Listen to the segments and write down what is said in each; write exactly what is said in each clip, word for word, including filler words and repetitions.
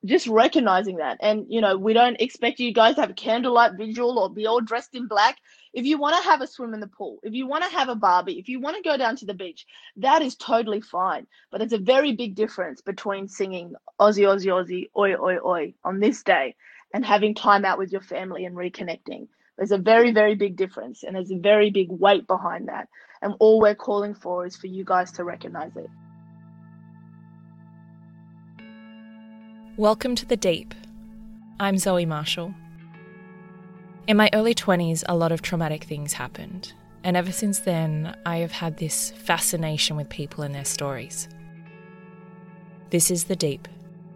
just recognizing that. And, you know, we don't expect you guys to have a candlelight vigil or be all dressed in black. If you want to have a swim in the pool, if you want to have a barbie, if you want to go down to the beach, that is totally fine. But it's a very big difference between singing Aussie, Aussie, Aussie, oi, oi, oi on this day and having time out with your family and reconnecting. There's a very, very big difference, and there's a very big weight behind that. And all we're calling for is for you guys to recognize it. Welcome to The Deep. I'm Zoe Marshall. In my early twenties, a lot of traumatic things happened, and ever since then, I have had this fascination with people and their stories. This is The Deep.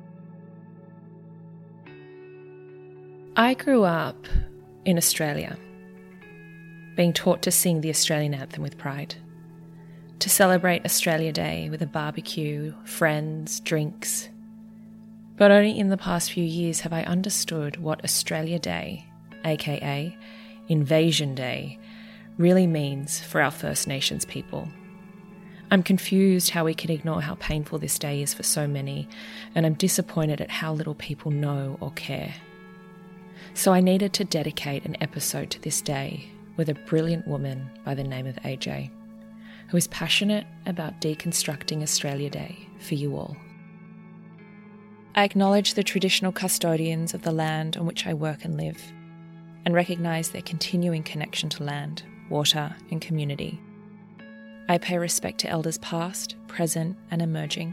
I grew up in Australia, being taught to sing the Australian anthem with pride, to celebrate Australia Day with a barbecue, friends, drinks. But only in the past few years have I understood what Australia Day, aka Invasion Day, really means for our First Nations people. I'm confused how we can ignore how painful this day is for so many, and I'm disappointed at how little people know or care. So I needed to dedicate an episode to this day with a brilliant woman by the name of A J, who is passionate about deconstructing Australia Day for you all. I acknowledge the traditional custodians of the land on which I work and live, and recognise their continuing connection to land, water, and community. I pay respect to elders past, present, and emerging.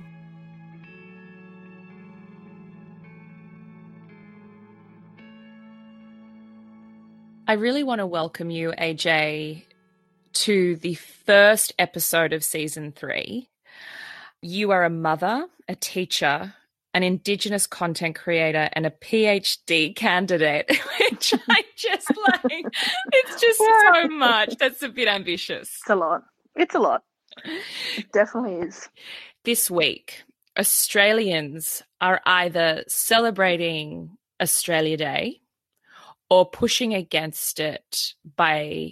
I really want to welcome you, A J, to the first episode of season three. You are a mother, a teacher, an Indigenous content creator, and a PhD candidate, which I just like. It's just so much. That's a bit ambitious. It's a lot. It's a lot. It definitely is. This week, Australians are either celebrating Australia Day or pushing against it by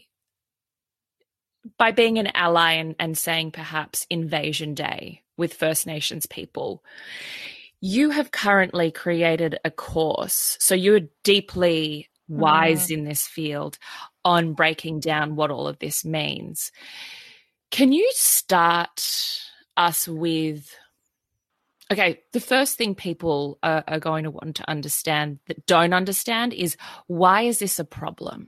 by being an ally and, and saying perhaps Invasion Day with First Nations people. You have currently created a course, so you're deeply wise mm. in this field on breaking down what all of this means. Can you start us with, okay, the first thing people are, are going to want to understand that don't understand is, why is this a problem?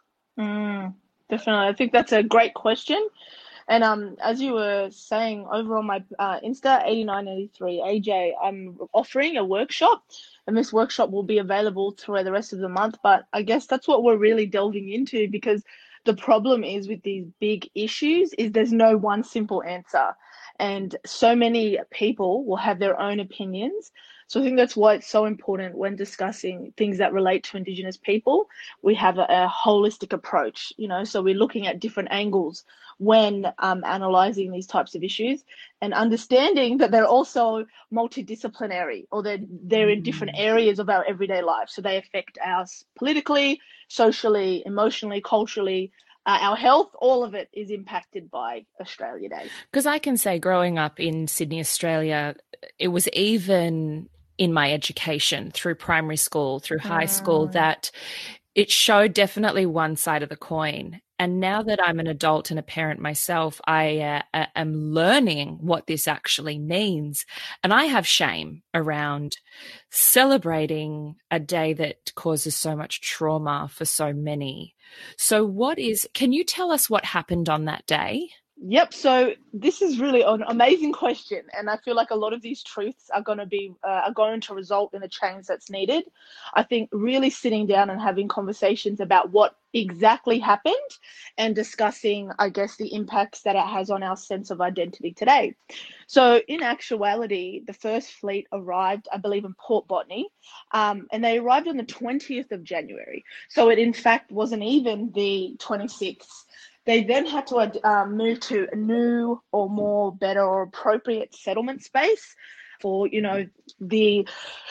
Mm, definitely. I think that's a great question. And um, as you were saying, over on my uh, Insta, eighty-nine eighty-three, A J, I'm offering a workshop, and this workshop will be available through the rest of the month. But I guess that's what we're really delving into, because the problem is with these big issues is there's no one simple answer. And so many people will have their own opinions. So I think that's why it's so important when discussing things that relate to Indigenous people. We have a, a holistic approach, you know, so we're looking at different angles when um, analysing these types of issues, and understanding that they're also multidisciplinary, or they're, they're in different areas of our everyday life. So they affect us politically, socially, emotionally, culturally. Uh, our health, all of it is impacted by Australia Day. Because I can say, growing up in Sydney, Australia, it was even in my education through primary school, through high mm. school, that it showed definitely one side of the coin. And now that I'm an adult and a parent myself, I uh, am learning what this actually means. And I have shame around celebrating a day that causes so much trauma for so many. So what is, can you tell us what happened on that day? Yep. So this is really an amazing question, and I feel like a lot of these truths are going to be uh, are going to result in a change that's needed. I think really sitting down and having conversations about what exactly happened and discussing, I guess, the impacts that it has on our sense of identity today. So in actuality, the first fleet arrived, I believe, in Port Botany, um, and they arrived on the twentieth of January. So it, in fact, wasn't even the twenty-sixth. They then had to um, move to a new or more better or appropriate settlement space for, you know, the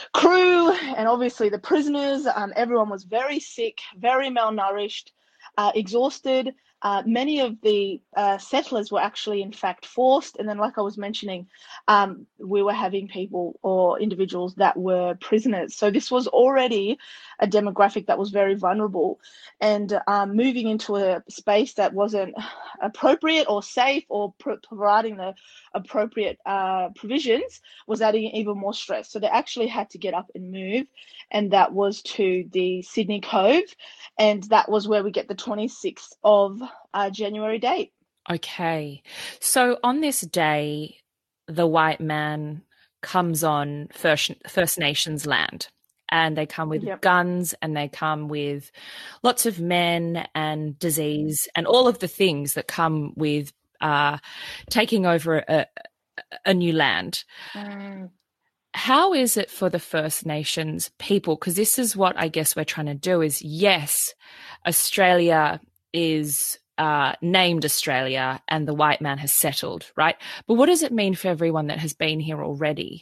crew and obviously the prisoners. Um, everyone was very sick, very malnourished, uh, exhausted. uh, many of the uh, settlers were actually, in fact, forced. And then, like I was mentioning, um, we were having people or individuals that were prisoners. So this was already a demographic that was very vulnerable. And um, moving into a space that wasn't appropriate or safe or pro- providing the appropriate uh, provisions was adding even more stress. So they actually had to get up and move. And that was to the Sydney Cove. And that was where we get the twenty-sixth of uh, January date. Okay. So on this day, the white man comes on First, First Nations land, and they come with Yep. guns, and they come with lots of men and disease and all of the things that come with uh, taking over a, a new land. Mm. How is it for the First Nations people? Because this is what I guess we're trying to do is, yes, Australia is uh, named Australia and the white man has settled, right? But what does it mean for everyone that has been here already?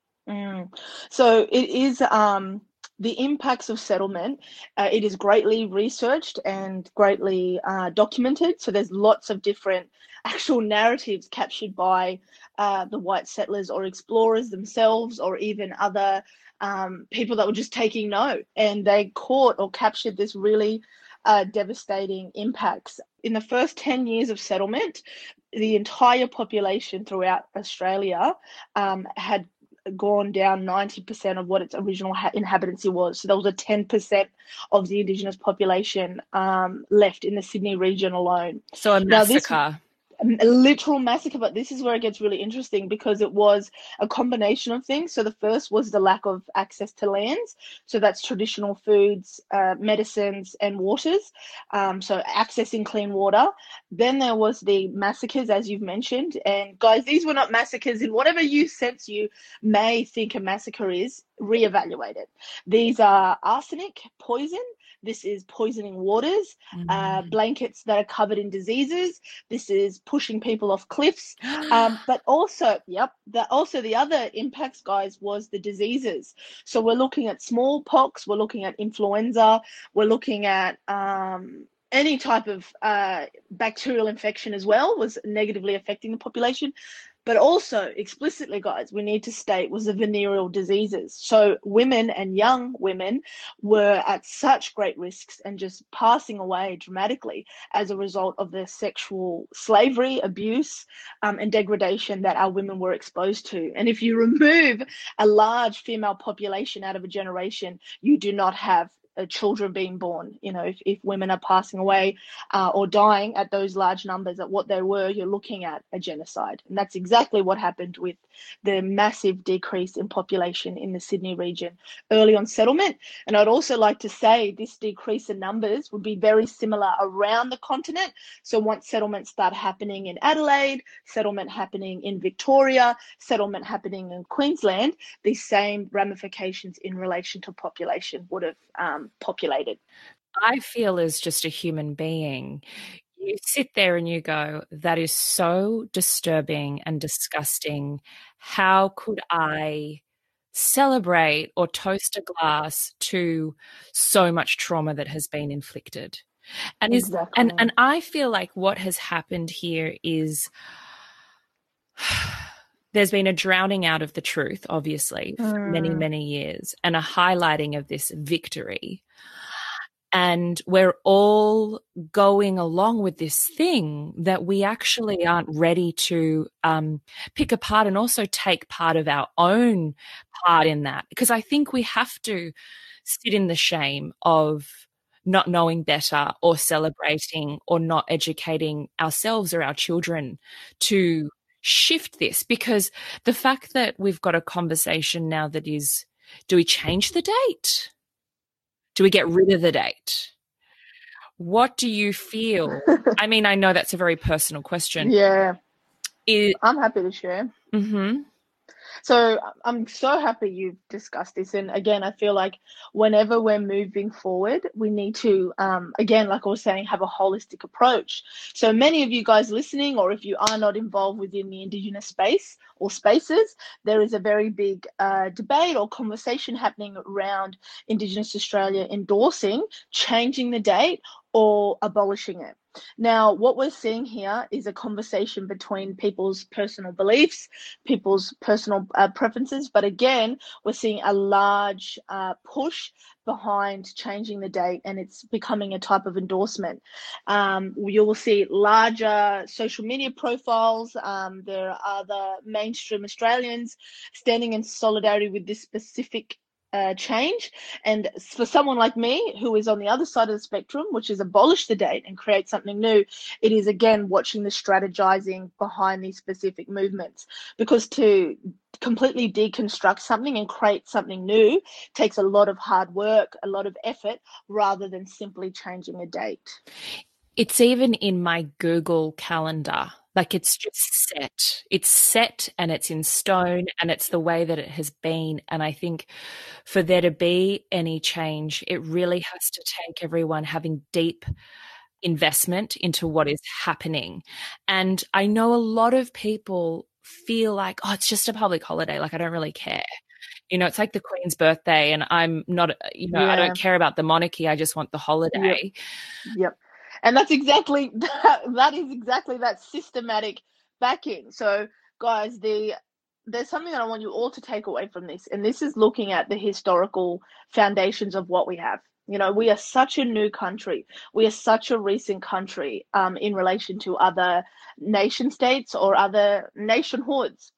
Mm. So it is um, the impacts of settlement. Uh, it is greatly researched and greatly uh, documented. So there's lots of different actual narratives captured by uh, the white settlers or explorers themselves, or even other um, people that were just taking note, and they caught or captured this really uh, devastating impacts. In the first ten years of settlement, the entire population throughout Australia um, had gone down ninety percent of what its original ha- inhabitancy was. So there was a ten percent of the Indigenous population um, left in the Sydney region alone. So a Now, this massacre. a literal massacre, but this is where it gets really interesting because it was a combination of things. So the first was the lack of access to lands. So that's traditional foods, uh, medicines, and waters. Um, so accessing clean water. Then there was the massacres, as you've mentioned. And guys, these were not massacres in whatever you sense you may think a massacre is. Reevaluate it. These are arsenic, poison. This is poisoning waters, uh, Mm. blankets that are covered in diseases. This is pushing people off cliffs. Um, but also, yep, the, also the other impacts, guys, was the diseases. So we're looking at smallpox, we're looking at influenza, we're looking at um, any type of uh, bacterial infection as well was negatively affecting the population. But also, explicitly, guys, we need to state was the venereal diseases. So women and young women were at such great risks and just passing away dramatically as a result of the sexual slavery, abuse, um, and degradation that our women were exposed to. And if you remove a large female population out of a generation, you do not have uh, children being born. You know, if, if women are passing away uh, or dying at those large numbers at what they were, you're looking at a genocide. And that's exactly what happened with the massive decrease in population in the Sydney region early on settlement. And I'd also like to say this decrease in numbers would be very similar around the continent. So once settlements start happening in Adelaide, settlement happening in Victoria, settlement happening in Queensland, these same ramifications in relation to population would have um, populated. I feel as just a human being, you sit there and you go, that is so disturbing and disgusting. How could I celebrate or toast a glass to so much trauma that has been inflicted? And is Exactly. and and I feel like what has happened here is there's been a drowning out of the truth, obviously, for Mm. many, many years, and a highlighting of this victory. And we're all going along with this thing that we actually aren't ready to um, pick apart and also take part of our own part in that. Because I think we have to sit in the shame of not knowing better or celebrating or not educating ourselves or our children to shift this. Because the fact that we've got a conversation now that is, do we change the date? Do we get rid of the date? What do you feel? I mean, I know that's a very personal question. Yeah, Is, I'm happy to share. mm-hmm. So I'm so happy you've discussed this. And again, I feel like whenever we're moving forward, we need to, um, again, like I was saying, have a holistic approach. So many of you guys listening, or if you are not involved within the Indigenous space or spaces, there is a very big uh, debate or conversation happening around Indigenous Australia endorsing changing the date or abolishing it. Now, what we're seeing here is a conversation between people's personal beliefs, people's personal uh, preferences, but again, we're seeing a large uh, push behind changing the date, and it's becoming a type of endorsement. Um, you will see larger social media profiles. Um, there are other mainstream Australians standing in solidarity with this specific Uh, change. And for someone like me, who is on the other side of the spectrum, which is abolish the date and create something new, it is again watching the strategizing behind these specific movements. Because to completely deconstruct something and create something new takes a lot of hard work, a lot of effort, rather than simply changing a date. It's even in my Google calendar. Like, it's just set. It's set and it's in stone and it's the way that it has been. And I think for there to be any change, it really has to take everyone having deep investment into what is happening. And I know a lot of people feel like, oh, it's just a public holiday. Like, I don't really care. You know, it's like the Queen's birthday and I'm not, you know, yeah. I don't care about the monarchy. I just want the holiday. Yep. yep. And that's exactly that, that is exactly that systematic backing. So, guys, the there's something that I want you all to take away from this, and this is looking at the historical foundations of what we have. You know, we are such a new country. We are such a recent country um, in relation to other nation states or other nationhoods.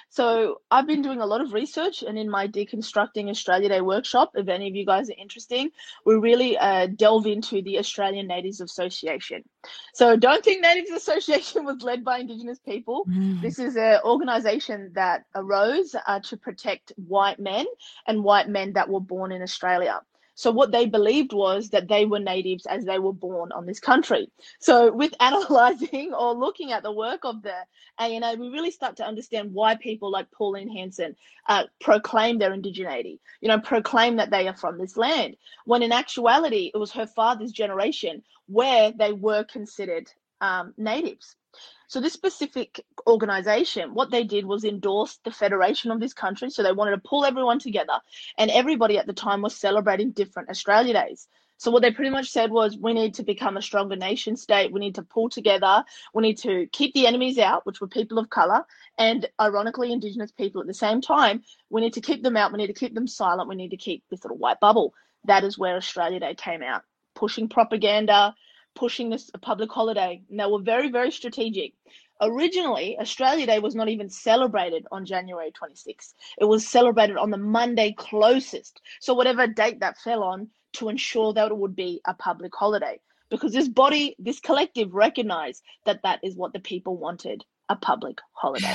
So I've been doing a lot of research, and in my Deconstructing Australia Day workshop, if any of you guys are interested, we really uh, delve into the Australian Natives Association. So don't think Natives Association was led by Indigenous people. Mm. This is an organisation that arose uh, to protect white men and white men that were born in Australia. So what they believed was that they were natives as they were born on this country. So with analysing or looking at the work of the A N A, we really start to understand why people like Pauline Hanson uh, proclaim their indigeneity, you know, proclaim that they are from this land, when in actuality, it was her father's generation where they were considered um, natives. So this specific organisation, what they did was endorse the federation of this country. So they wanted to pull everyone together, and everybody at the time was celebrating different Australia Days. So what they pretty much said was, we need to become a stronger nation state. We need to pull together. We need to keep the enemies out, which were people of colour and ironically Indigenous people at the same time. We need to keep them out. We need to keep them silent. We need to keep this little white bubble. That is where Australia Day came out, pushing propaganda, pushing this a public holiday. And they were very, very strategic. Originally, Australia Day was not even celebrated on January twenty-sixth. It was celebrated on the Monday closest. So whatever date that fell on, to ensure that it would be a public holiday. Because this body, this collective recognized that that is what the people wanted, a public holiday.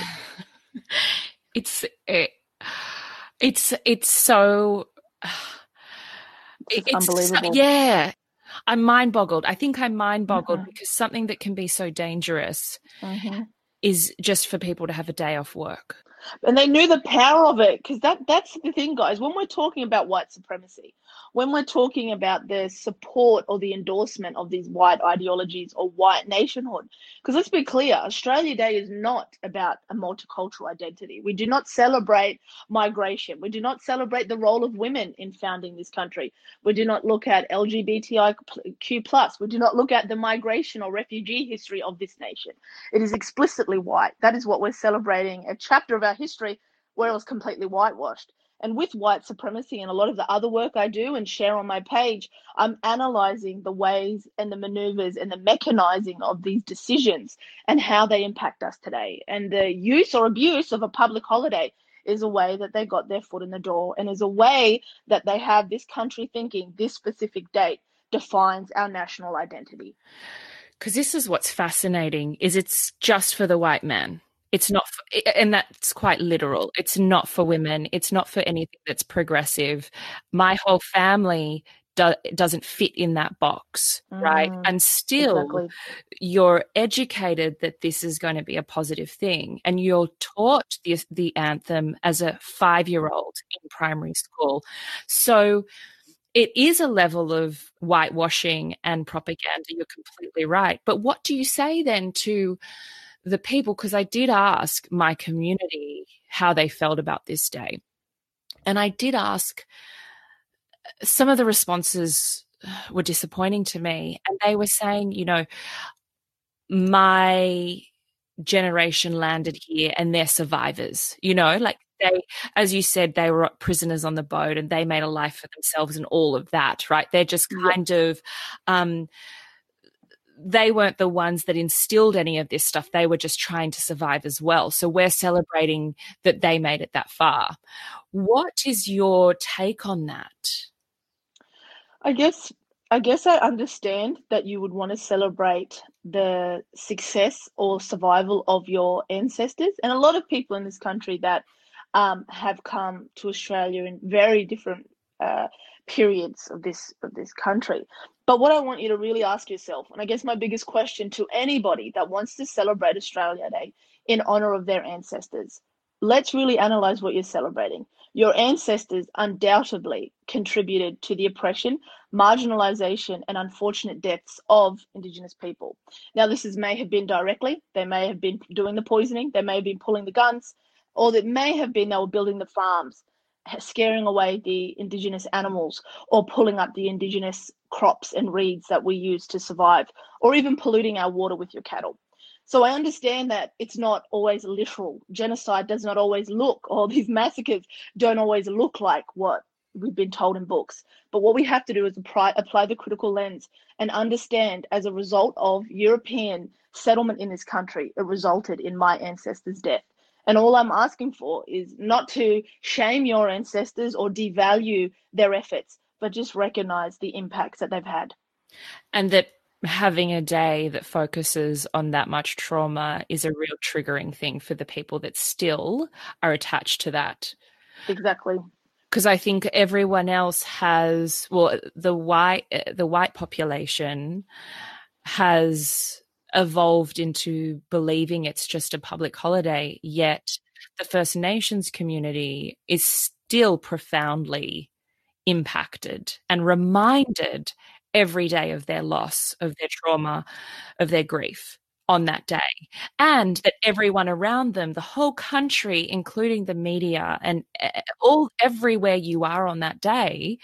It's, it, it's, it's so... It's, it's unbelievable. So, yeah. I'm mind boggled. I think I'm mind boggled mm-hmm. because something that can be so dangerous mm-hmm. is just for people to have a day off work. And they knew the power of it, because that, that's the thing, guys. When we're talking about white supremacy, when we're talking about the support or the endorsement of these white ideologies or white nationhood, because let's be clear, Australia Day is not about a multicultural identity. We do not celebrate migration. We do not celebrate the role of women in founding this country. We do not look at L G B T I Q plus. We do not look at the migration or refugee history of this nation. It is explicitly white. That is what we're celebrating, a chapter of our history where it was completely whitewashed. And with white supremacy and a lot of the other work I do and share on my page, I'm analysing the ways and the manoeuvres and the mechanising of these decisions and how they impact us today. And the use or abuse of a public holiday is a way that they got their foot in the door, and is a way that they have this country thinking this specific date defines our national identity. Because this is what's fascinating, is it's just for the white man. It's not, for, and that's quite literal. It's not for women. It's not for anything that's progressive. My whole family do, doesn't fit in that box, mm, right? And still, exactly. You're educated that this is going to be a positive thing, and you're taught the, the anthem as a five-year-old in primary school. So it is a level of whitewashing and propaganda. You're completely right. But what do you say then to the people, because I did ask my community how they felt about this day. And I did ask, some of the responses were disappointing to me. And they were saying, you know, my generation landed here and they're survivors, you know, like they, as you said, they were prisoners on the boat and they made a life for themselves and all of that, right? They're just kind yeah. of, um, they weren't the ones that instilled any of this stuff. They were just trying to survive as well. So we're celebrating that they made it that far. What is your take on that? I guess I guess I understand that you would want to celebrate the success or survival of your ancestors. And a lot of people in this country that um, have come to Australia in very different uh, periods of this of this country. But what I want you to really ask yourself, and I guess my biggest question to anybody that wants to celebrate Australia Day in honor of their ancestors, let's really analyze what you're celebrating. Your ancestors undoubtedly contributed to the oppression, marginalisation and unfortunate deaths of Indigenous people. Now, this is, may have been directly, they may have been doing the poisoning, they may have been pulling the guns, or it may have been they were building the farms, scaring away the Indigenous animals, or pulling up the Indigenous crops and reeds that we use to survive, or even polluting our water with your cattle. So I understand that it's not always literal. Genocide does not always look, or these massacres don't always look like what we've been told in books. But what we have to do is apply, apply the critical lens and understand, as a result of European settlement in this country, it resulted in my ancestors' death. And all I'm asking for is not to shame your ancestors or devalue their efforts, but just recognize the impacts that they've had. And that having a day that focuses on that much trauma is a real triggering thing for the people that still are attached to that. Exactly. Because I think everyone else has, well, the white the white population has evolved into believing it's just a public holiday, yet the First Nations community is still profoundly impacted and reminded every day of their loss, of their trauma, of their grief on that day. And that everyone around them, the whole country, including the media and all everywhere you are on that day,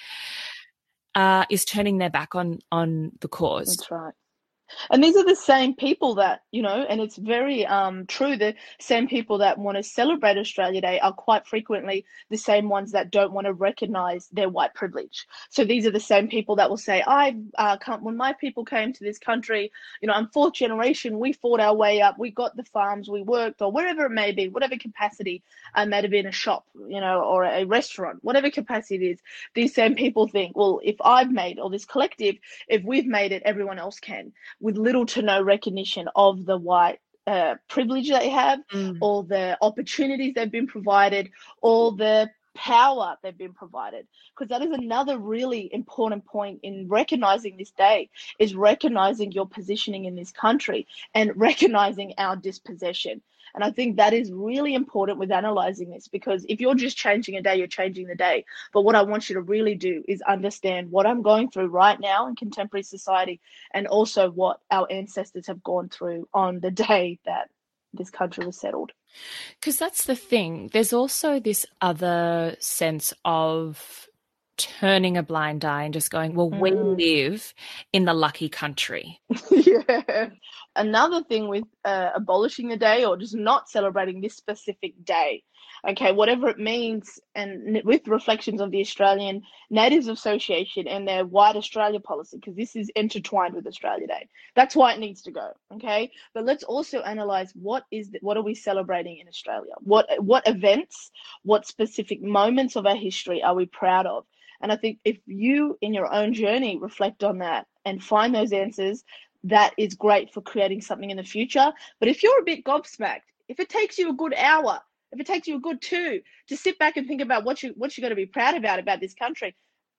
uh, is turning their back on, on the cause. That's right. And these are the same people that, you know, and it's very um, true, the same people that want to celebrate Australia Day are quite frequently the same ones that don't want to recognise their white privilege. So these are the same people that will say, I uh, come, when my people came to this country, you know, I'm fourth generation, we fought our way up, we got the farms, we worked, or wherever it may be, whatever capacity, uh, might have been a shop, you know, or a restaurant, whatever capacity it is. These same people think, well, if I've made, or this collective, if we've made it, everyone else can, with little to no recognition of the white uh, privilege they have, mm. all the opportunities they've been provided, all the power they've been provided. Because that is another really important point in recognizing this day, is recognizing your positioning in this country and recognizing our dispossession. And I think that is really important with analyzing this, because if you're just changing a day, you're changing the day. But what I want you to really do is understand what I'm going through right now in contemporary society, and also what our ancestors have gone through on the day that this country was settled. Because that's the thing. There's also this other sense of turning a blind eye and just going, well, mm. we live in the lucky country. Yeah. Another thing with uh, abolishing the day, or just not celebrating this specific day, okay, whatever it means, and with reflections of the Australian Natives Association and their White Australia policy, because this is intertwined with Australia Day. That's why it needs to go, okay? But let's also analyse what is the, what are we celebrating in Australia? What what events, what specific moments of our history are we proud of? And I think if you, in your own journey, reflect on that and find those answers, that is great for creating something in the future. But if you're a bit gobsmacked, if it takes you a good hour, if it takes you a good two to sit back and think about what you what you're going to be proud about about this country,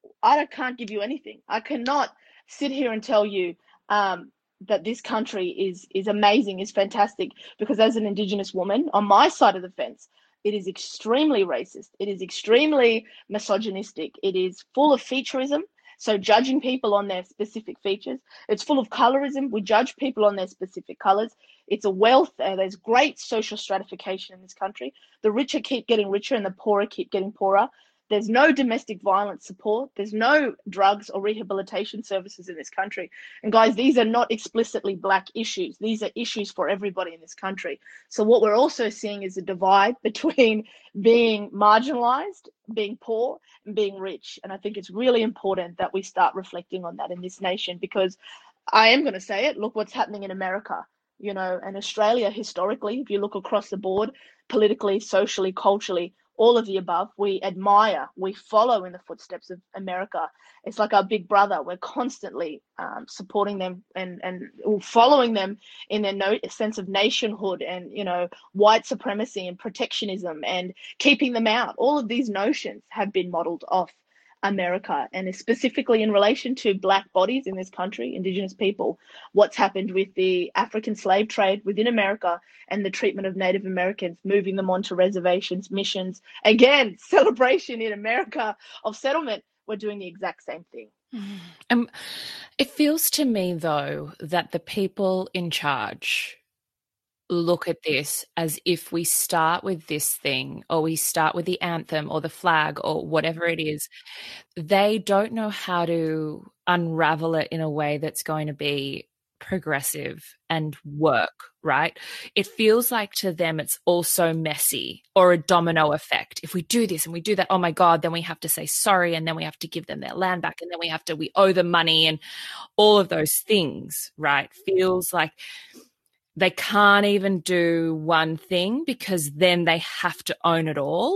I can't give you anything. I cannot sit here and tell you um, that this country is is amazing, is fantastic, because as an Indigenous woman on my side of the fence, it is extremely racist. It is extremely misogynistic. It is full of featureism. So judging people on their specific features. It's full of colorism. We judge people on their specific colors. It's a wealth. Uh, there's great social stratification in this country. The richer keep getting richer and the poorer keep getting poorer. There's no domestic violence support. There's no drugs or rehabilitation services in this country. And guys, these are not explicitly black issues. These are issues for everybody in this country. So what we're also seeing is a divide between being marginalized, being poor, and being rich. And I think it's really important that we start reflecting on that in this nation, because I am going to say it. Look what's happening in America, you know, and Australia historically, if you look across the board, politically, socially, culturally, all of the above, we admire, we follow in the footsteps of America. It's like our big brother. We're constantly um, supporting them and, and following them in their no, sense of nationhood and, you know, white supremacy and protectionism and keeping them out. All of these notions have been modeled off America, and specifically in relation to black bodies in this country, Indigenous people, what's happened with the African slave trade within America and the treatment of Native Americans, moving them onto reservations, missions. Again, celebration in America of settlement. We're doing the exact same thing. Um, it feels to me, though, that the people in charge look at this as if we start with this thing, or we start with the anthem or the flag or whatever it is, they don't know how to unravel it in a way that's going to be progressive and work, right? It feels like to them it's also messy or a domino effect. If we do this and we do that, oh my God, then we have to say sorry, and then we have to give them their land back, and then we have to, we owe them money, and all of those things, right? Feels like they can't even do one thing because then they have to own it all.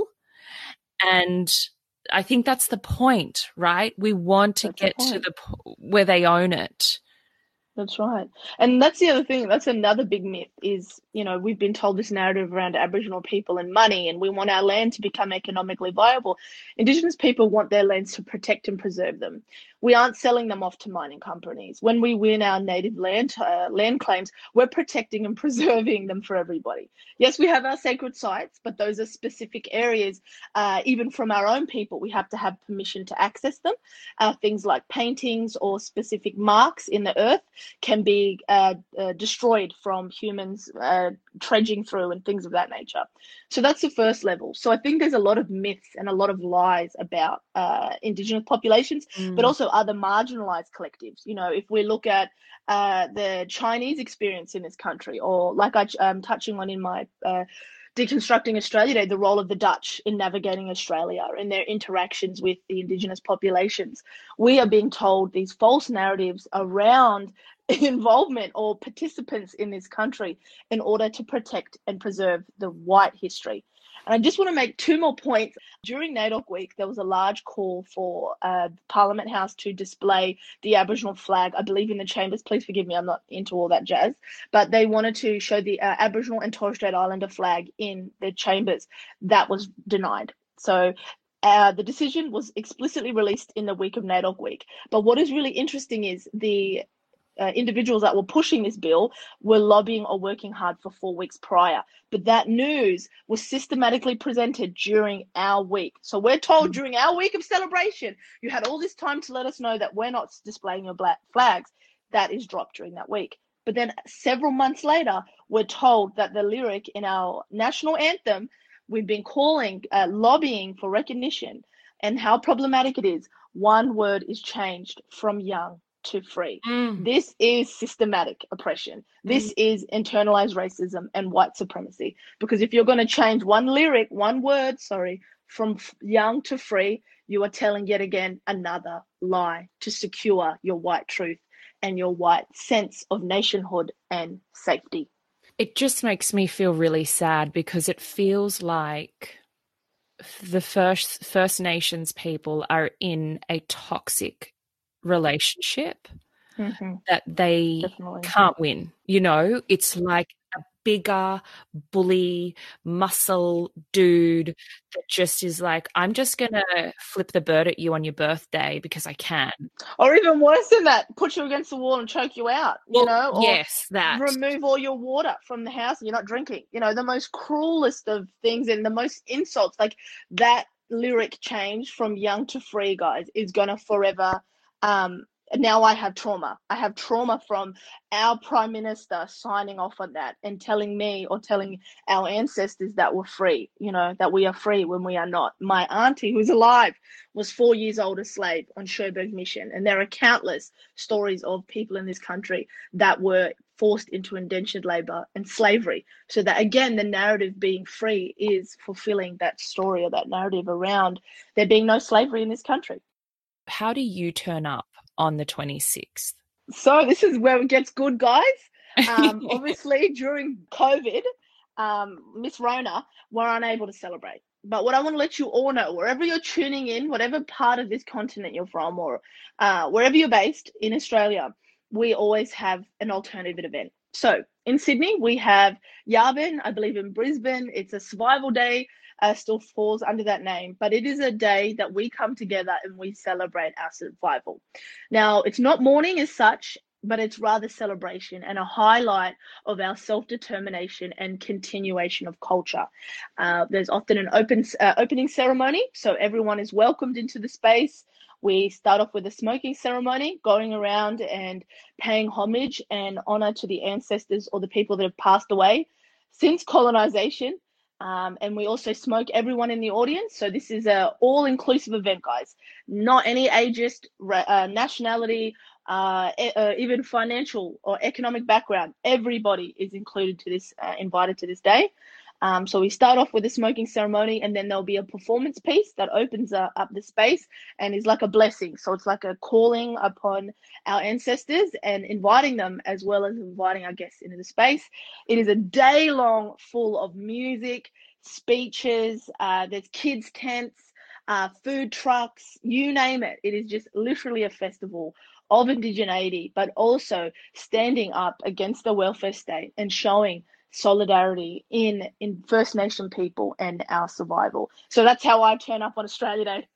And I think that's the point, right? We want to that's get the to the where they own it. That's right. And that's the other thing. That's another big myth is, you know, we've been told this narrative around Aboriginal people and money, and we want our land to become economically viable. Indigenous people want their lands to protect and preserve them. We aren't selling them off to mining companies. When we win our native land uh, land claims, we're protecting and preserving them for everybody. Yes, we have our sacred sites, but those are specific areas. Uh, even from our own people, we have to have permission to access them. Uh, things like paintings or specific marks in the earth can be uh, uh, destroyed from humans uh, trudging through and things of that nature. So that's the first level. So I think there's a lot of myths and a lot of lies about uh, Indigenous populations, mm. but also other marginalized collectives. You know, if we look at uh, the Chinese experience in this country, or like I, I'm touching on in my uh, Deconstructing Australia Day, the role of the Dutch in navigating Australia and their interactions with the Indigenous populations, we are being told these false narratives around involvement or participants in this country in order to protect and preserve the white history. And I just want to make two more points. During NAIDOC week, there was a large call for uh, Parliament House to display the Aboriginal flag, I believe in the chambers. Please forgive me, I'm not into all that jazz. But they wanted to show the uh, Aboriginal and Torres Strait Islander flag in the chambers. That was denied. So uh, the decision was explicitly released in the week of NAIDOC week. But what is really interesting is the Uh, individuals that were pushing this bill were lobbying or working hard for four weeks prior. But that news was systematically presented during our week. So we're told mm-hmm. during our week of celebration, you had all this time to let us know that we're not displaying your black flags. That is dropped during that week. But then several months later, we're told that the lyric in our national anthem, we've been calling, uh, lobbying for recognition and how problematic it is. One word is changed from young to free. Mm. This is systematic oppression. This mm. is internalized racism and white supremacy. Because if you're going to change one lyric, one word, sorry, from f- young to free, you are telling yet again another lie to secure your white truth and your white sense of nationhood and safety. It just makes me feel really sad because it feels like the First First Nations people are in a toxic relationship mm-hmm. that they Definitely. Can't win. You know, it's like a bigger bully muscle dude that just is like, I'm just going to flip the bird at you on your birthday because I can. Or even worse than that, put you against the wall and choke you out, you well, know? Or yes, that. Remove all your water from the house and you're not drinking. You know, the most cruelest of things and the most insults, like that lyric change from young to free, guys, is going to forever um now I have trauma. I have trauma from our prime minister signing off on that and telling me or telling our ancestors that we're free, you know, that we are free when we are not. My auntie, who's alive, was four years old a slave on Cherbourg Mission. And there are countless stories of people in this country that were forced into indentured labor and slavery. So that, again, the narrative being free is fulfilling that story or that narrative around there being no slavery in this country. How do you turn up on the twenty-sixth? So this is where it gets good, guys. Um, obviously, during COVID, um, Miss Rona, were unable to celebrate. But what I want to let you all know, wherever you're tuning in, whatever part of this continent you're from, or uh, wherever you're based in Australia, we always have an alternative event. So in Sydney, we have Yabin. I believe in Brisbane, it's a survival day. Uh, still falls under that name, but it is a day that we come together and we celebrate our survival. Now, it's not mourning as such, but it's rather celebration and a highlight of our self-determination and continuation of culture. Uh, there's often an open uh, opening ceremony, so everyone is welcomed into the space. We start off with a smoking ceremony, going around and paying homage and honor to the ancestors or the people that have passed away since colonization. Um, and we also smoke everyone in the audience. So this is a all-inclusive event, guys. Not any ageist, uh, nationality, uh, uh, even financial or economic background. Everybody is included to this, uh, invited to this day. Um, so we start off with a smoking ceremony, and then there'll be a performance piece that opens uh, up the space and is like a blessing. So it's like a calling upon our ancestors and inviting them, as well as inviting our guests into the space. It is a day long full of music, speeches, uh, there's kids' tents, uh, food trucks, you name it. It is just literally a festival of indigeneity, but also standing up against the welfare state and showing solidarity in in First Nation people and our survival. So that's how I turn up on Australia Day.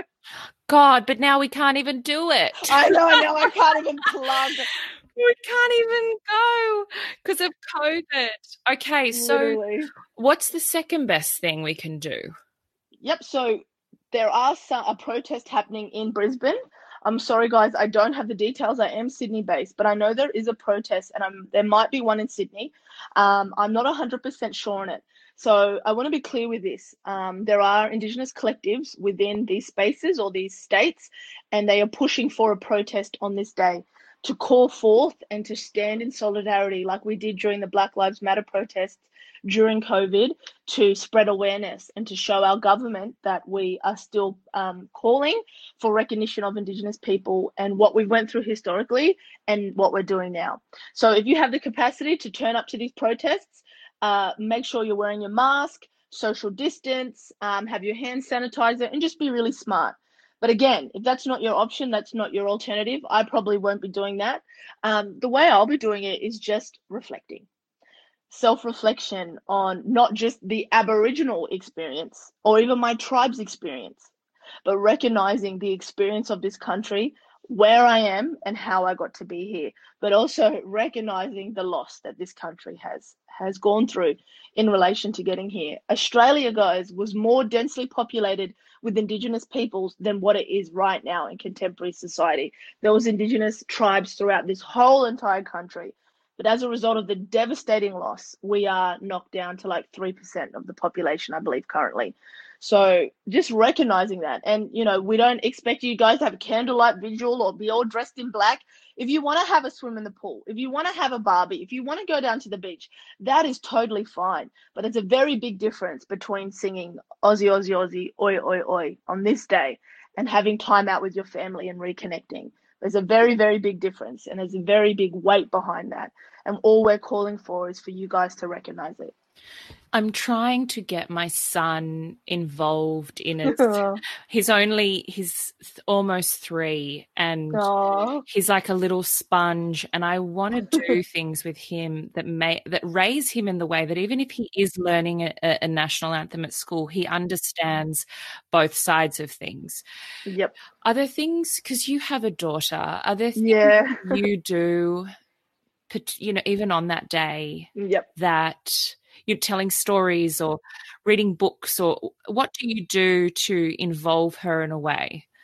God, but now we can't even do it. I know, now I can't even plug. We can't even go because of COVID. Okay, so Literally. What's the second best thing we can do? Yep, so there are some a protest happening in Brisbane. I'm sorry, guys, I don't have the details. I am Sydney-based, but I know there is a protest, and I'm, there might be one in Sydney. Um, I'm not one hundred percent sure on it. So I want to be clear with this. Um, there are Indigenous collectives within these spaces or these states, and they are pushing for a protest on this day to call forth and to stand in solidarity like we did during the Black Lives Matter protests during COVID, to spread awareness and to show our government that we are still um, calling for recognition of Indigenous people and what we went through historically and what we're doing now. So if you have the capacity to turn up to these protests, uh, make sure you're wearing your mask, social distance, um, have your hand sanitizer, and just be really smart. But again, if that's not your option, that's not your alternative, I probably won't be doing that. Um, the way I'll be doing it is just reflecting. Self-reflection on not just the Aboriginal experience or even my tribe's experience, but recognizing the experience of this country, where I am and how I got to be here, but also recognizing the loss that this country has has gone through in relation to getting here. Australia, guys, was more densely populated with Indigenous peoples than what it is right now in contemporary society. There was Indigenous tribes throughout this whole entire country. But as a result of the devastating loss, we are knocked down to like three percent of the population, I believe, currently. So just recognizing that. And, you know, we don't expect you guys to have a candlelight vigil or be all dressed in black. If you want to have a swim in the pool, if you want to have a barbie, if you want to go down to the beach, that is totally fine. But it's a very big difference between singing Aussie, Aussie, Aussie, oi, oi, oi on this day and having time out with your family and reconnecting. There's a very, very big difference, and there's a very big weight behind that. And all we're calling for is for you guys to recognize it. I'm trying to get my son involved in it. He's only, he's almost three, and Aww. He's like a little sponge, and I want to do things with him that may, that raise him in the way that even if he is learning a, a national anthem at school, he understands both sides of things. Yep. Are there things, because you have a daughter, are there things yeah. you do, you know, even on that day yep. that you're telling stories or reading books, or what do you do to involve her in a way?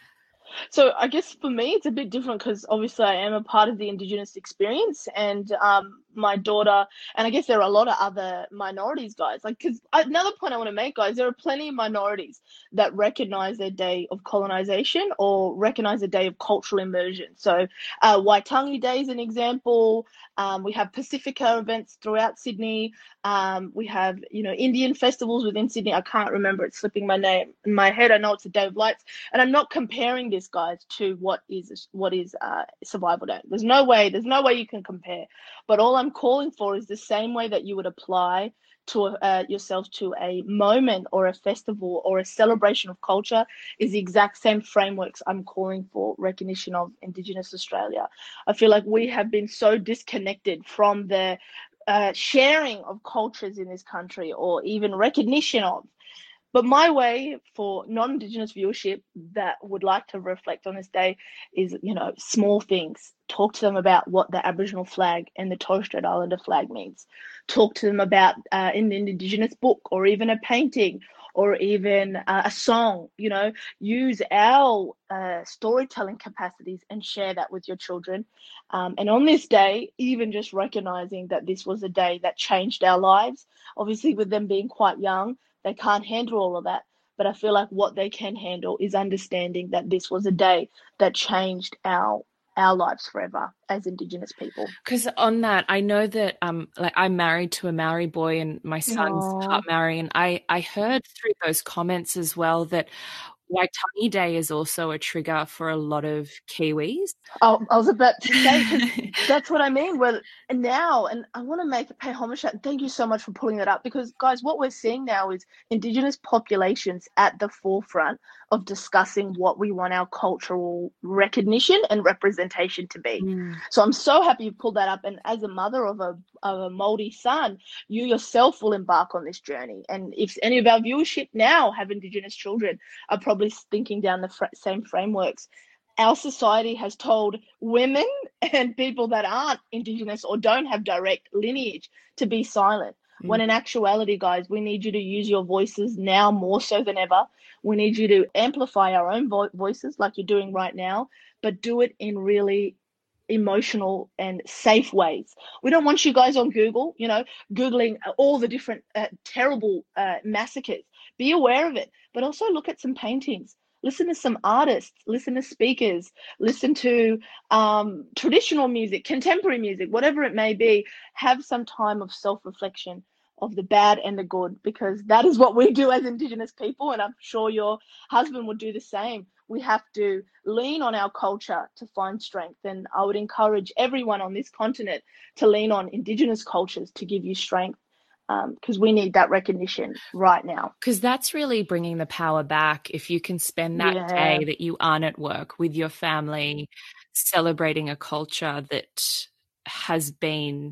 So I guess for me, it's a bit different because obviously I am a part of the Indigenous experience, and um, my daughter, and I guess there are a lot of other minorities, guys. Like, because another point I want to make, guys, there are plenty of minorities that recognize their day of colonization or recognize a day of cultural immersion. So, uh, Waitangi Day is an example. Um, we have Pacifica events throughout Sydney. Um, we have, you know, Indian festivals within Sydney. I can't remember; it's slipping my name in my head. I know it's a Day of Lights, and I'm not comparing this, guys, to what is what is uh, Survival Day. There's no way. There's no way you can compare. But all I'm calling for is the same way that you would apply to uh, yourself to a moment or a festival or a celebration of culture is the exact same frameworks I'm calling for recognition of Indigenous Australia. I feel like we have been so disconnected from the uh, sharing of cultures in this country or even recognition of. But my way for non-Indigenous viewership that would like to reflect on this day is, you know, small things. Talk to them about what the Aboriginal flag and the Torres Strait Islander flag means. Talk to them about uh, an Indigenous book or even a painting or even uh, a song. You know, use our uh, storytelling capacities and share that with your children. Um, and on this day, even just recognizing that this was a day that changed our lives, obviously with them being quite young, they can't handle all of that. But I feel like what they can handle is understanding that this was a day that changed our our lives forever as Indigenous people. Because on that, I know that um, like I'm married to a Maori boy, and my son's Aww. part Maori, and I I heard through those comments as well that Waitangi Day is also a trigger for a lot of Kiwis. Oh, I was about to say, because that's what I mean. Well, now, and I want to make pay homage. And thank you so much for pulling that up, because, guys, what we're seeing now is Indigenous populations at the forefront of discussing what we want our cultural recognition and representation to be. Mm. So I'm so happy you pulled that up. And as a mother of a of a Māori son, you yourself will embark on this journey. And if any of our viewership now have Indigenous children, are probably thinking down the fr- same frameworks. Our society has told women and people that aren't Indigenous or don't have direct lineage to be silent. Mm. When in actuality, guys, we need you to use your voices now more so than ever. We need you to amplify our own vo- voices like you're doing right now, but do it in really emotional and safe ways. We don't want you guys on Google, you know, Googling all the different uh, terrible uh, massacres. Be aware of it, but also look at some paintings. Listen to some artists, listen to speakers, listen to um, traditional music, contemporary music, whatever it may be. Have some time of self-reflection of the bad and the good, because that is what we do as Indigenous people, and I'm sure your husband would do the same. We have to lean on our culture to find strength, and I would encourage everyone on this continent to lean on Indigenous cultures to give you strength, because um, we need that recognition right now. Because that's really bringing the power back. If you can spend that yeah. day that you aren't at work with your family, celebrating a culture that has been,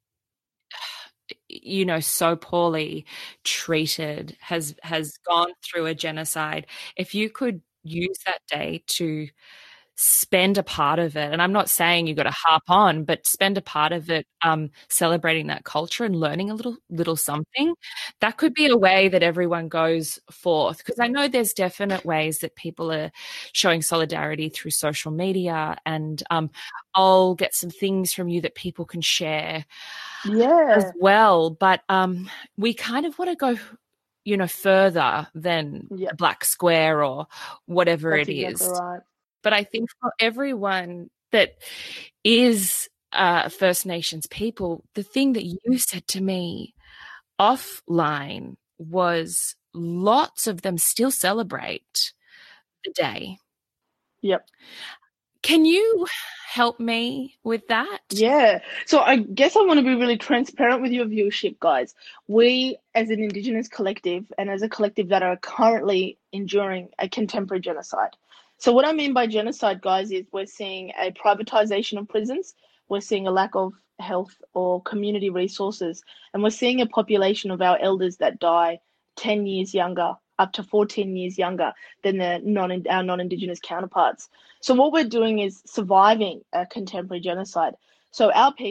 you know, so poorly treated, has has gone through a genocide. If you could use that day to spend a part of it, and I'm not saying you've got to harp on, but spend a part of it um, celebrating that culture and learning a little little something, that could be a way that everyone goes forth. Because I know there's definite ways that people are showing solidarity through social media, and um, I'll get some things from you that people can share yeah. as well. But um, we kind of want to go, you know, further than yep. the black square or whatever That's it exactly is. Right. But I think for everyone that is uh, First Nations people, the thing that you said to me offline was lots of them still celebrate the day. Yep. Can you help me with that? Yeah. So I guess I want to be really transparent with your viewership, guys. We, as an Indigenous collective and as a collective that are currently enduring a contemporary genocide. So what I mean by genocide, guys, is we're seeing a privatization of prisons. We're seeing a lack of health or community resources. And we're seeing a population of our elders that die ten years younger, up to fourteen years younger than the non our non-Indigenous counterparts. So what we're doing is surviving a contemporary genocide. So our people,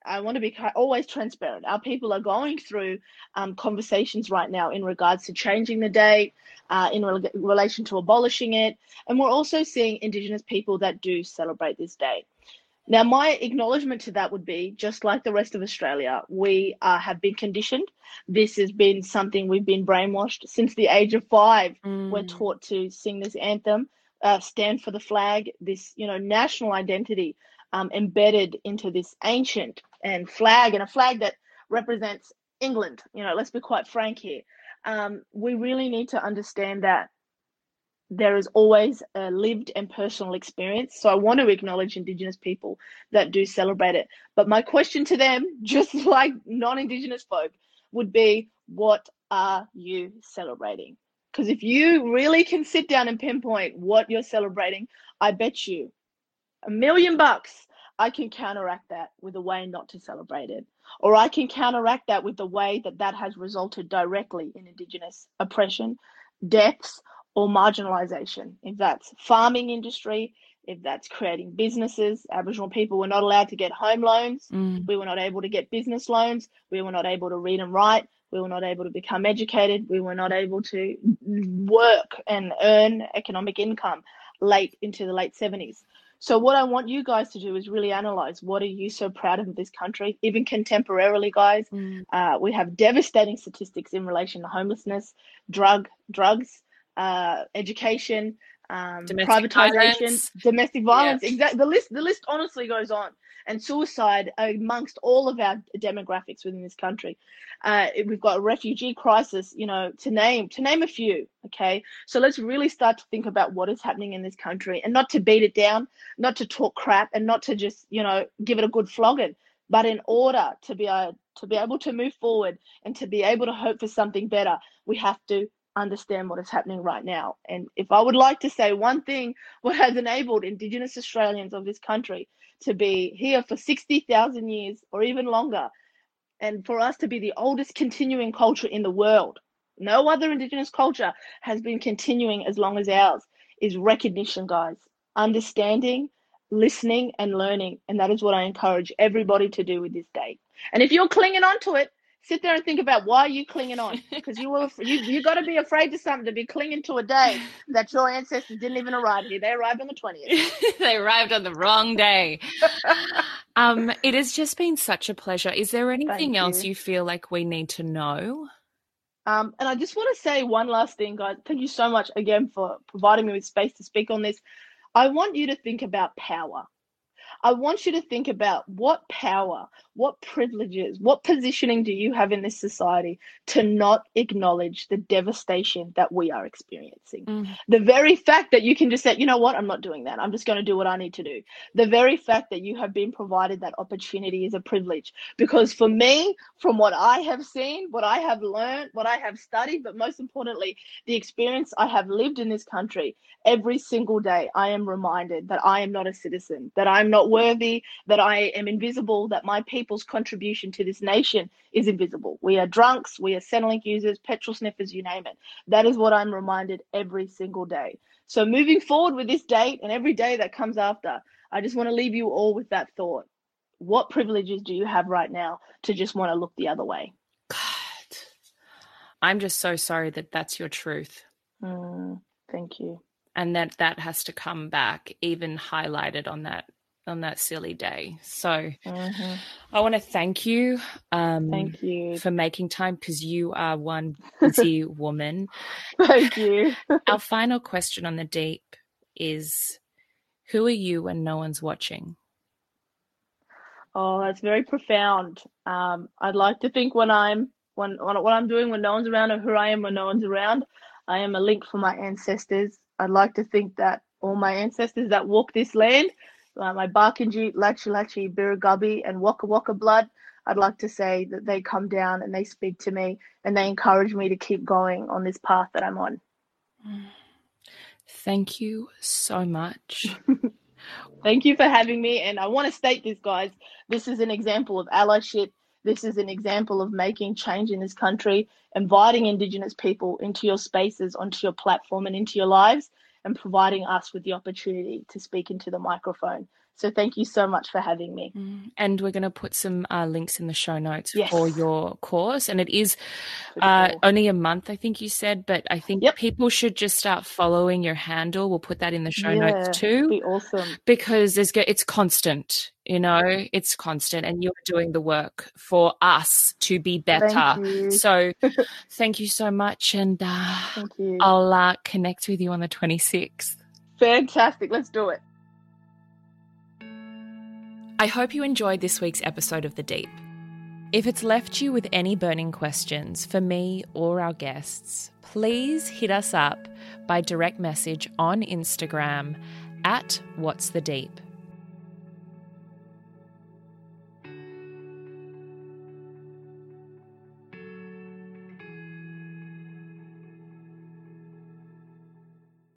I want to be always transparent. Our people are going through um, conversations right now in regards to changing the date, uh, in re- relation to abolishing it. And we're also seeing Indigenous people that do celebrate this day. Now, my acknowledgement to that would be, just like the rest of Australia, we uh, have been conditioned. This has been something we've been brainwashed since the age of five. Mm. We're taught to sing this anthem, uh, stand for the flag, this, you know, national identity um, embedded into this ancient and flag, and a flag that represents England. You know, let's be quite frank here. Um, we really need to understand that there is always a lived and personal experience. So I want to acknowledge Indigenous people that do celebrate it. But my question to them, just like non-Indigenous folk, would be, what are you celebrating? Because if you really can sit down and pinpoint what you're celebrating, I bet you a million bucks I can counteract that with a way not to celebrate it. Or I can counteract that with the way that that has resulted directly in Indigenous oppression, deaths, or marginalisation. If that's farming industry, if that's creating businesses, Aboriginal people were not allowed to get home loans. Mm. We were not able to get business loans. We were not able to read and write. We were not able to become educated. We were not able to work and earn economic income late into the late seventies. So what I want you guys to do is really analyse, what are you so proud of in this country? Even contemporarily, guys, mm. uh, we have devastating statistics in relation to homelessness, drug, drugs, uh, education, um, domestic privatization, violence. domestic violence. Yep. Exactly. The list, the list honestly goes on. And suicide amongst all of our demographics within this country. Uh, we've got a refugee crisis, you know, to name to name a few. Okay, so let's really start to think about what is happening in this country, and not to beat it down, not to talk crap, and not to just, you know, give it a good flogging. But in order to be uh, to be able to move forward and to be able to hope for something better, we have to understand what is happening right now. And if I would like to say one thing, what has enabled Indigenous Australians of this country to be here for sixty thousand years or even longer, and for us to be the oldest continuing culture in the world, no other Indigenous culture has been continuing as long as ours, is recognition, guys. Understanding, listening, and learning. And that is what I encourage everybody to do with this date. And if you're clinging on to it, sit there and think about, why are you clinging on? Because you will, you you got to be afraid of something, to be clinging to a day that your ancestors didn't even arrive here. They arrived on the twentieth. They arrived on the wrong day. um, it has just been such a pleasure. Is there anything else you. you feel like we need to know? Um, and I just want to say one last thing, guys. Thank you so much again for providing me with space to speak on this. I want you to think about power. I want you to think about what power, what privileges, what positioning do you have in this society to not acknowledge the devastation that we are experiencing? Mm. The very fact that you can just say, you know what, I'm not doing that. I'm just going to do what I need to do. The very fact that you have been provided that opportunity is a privilege. Because for me, from what I have seen, what I have learned, what I have studied, but most importantly, the experience I have lived in this country, every single day, I am reminded that I am not a citizen, that I'm not worthy, that I am invisible, that my people's contribution to this nation is invisible. We are drunks, we are Centrelink users, petrol sniffers, you name it. That is what I'm reminded every single day. So moving forward with this date and every day that comes after, I just want to leave you all with that thought. What privileges do you have right now to just want to look the other way? God, I'm just so sorry that that's your truth. Mm, thank you. And that that has to come back, even highlighted on that on that silly day. So mm-hmm. I want to thank you. Um, thank you for making time, because you are one busy woman. Thank you. Our final question on the deep is, who are you when no one's watching? Oh, that's very profound. Um, I'd like to think when I'm when, when what I'm doing when no one's around, or who I am when no one's around, I am a link for my ancestors. I'd like to think that all my ancestors that walk this land, uh, my Barkindji, Lachi Lachi, Birugubbi, and Waka Waka blood, I'd like to say that they come down and they speak to me and they encourage me to keep going on this path that I'm on. Thank you so much. Thank you for having me. And I want to state this, guys. This is an example of allyship. This is an example of making change in this country, inviting Indigenous people into your spaces, onto your platform and into your lives. and providing us with the opportunity to speak into the microphone. So thank you so much for having me. Mm. And we're going to put some uh, links in the show notes Yes. for your course. And it is For uh, sure. only a month, I think you said, but I think Yep. people should just start following your handle. We'll put that in the show Yeah, notes too. be awesome. Because there's it's constant, you know, it's constant, and you're doing the work for us to be better. Thank you. So thank you so much. And uh, Thank you. I'll uh, connect with you on the twenty-sixth. Fantastic. Let's do it. I hope you enjoyed this week's episode of The Deep. If it's left you with any burning questions for me or our guests, please hit us up by direct message on Instagram at What's the Deep.